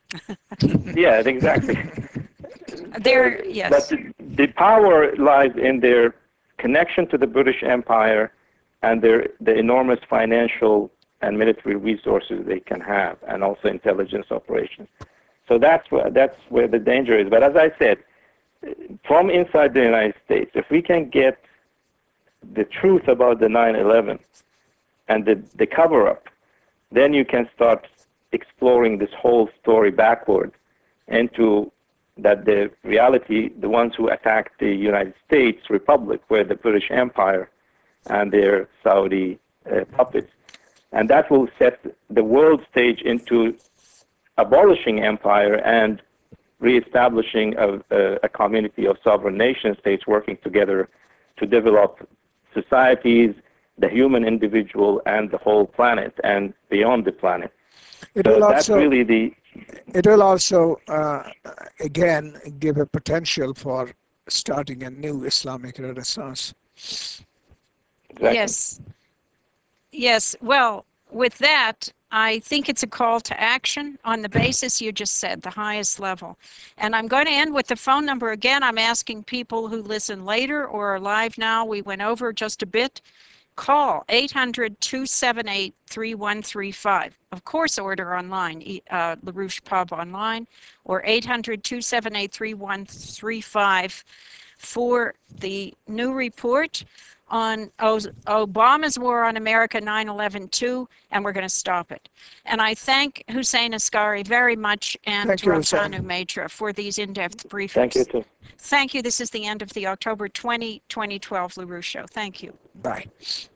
Yeah, exactly. There, yes. But the, the power lies in their connection to the British Empire and their the enormous financial and military resources they can have, and also intelligence operations. So that's where that's where the danger is. But as I said, from inside the United States, if we can get the truth about the nine eleven and the, the cover-up, then you can start exploring this whole story backward into that the reality, the ones who attacked the United States Republic were the British Empire and their Saudi uh, puppets. And that will set the world stage into abolishing empire and reestablishing a, a, a community of sovereign nation states working together to develop societies, the human individual, and the whole planet and beyond the planet. It So will that's also, really the it will also uh, again, give a potential for starting a new Islamic Renaissance. exactly. Yes. Yes. Well, with that, I think it's a call to action on the basis you just said, the highest level. And I'm going to end with the phone number again. I'm asking people who listen later or are live now. We went over just a bit. Call eight hundred, two seven eight, three one three five. Of course, order online, uh, LaRouche Pub online, or eight hundred, two seven eight, three one three five for the new report on Obama's war on America, nine eleven two, and we're going to stop it. And I thank Hussein Askari very much and Thank you, Hussein. Rabbanu Matra for these in-depth briefings. Thank you, too. Thank you. This is the end of the October twentieth, twenty twelve LaRouche Show. Thank you. Bye.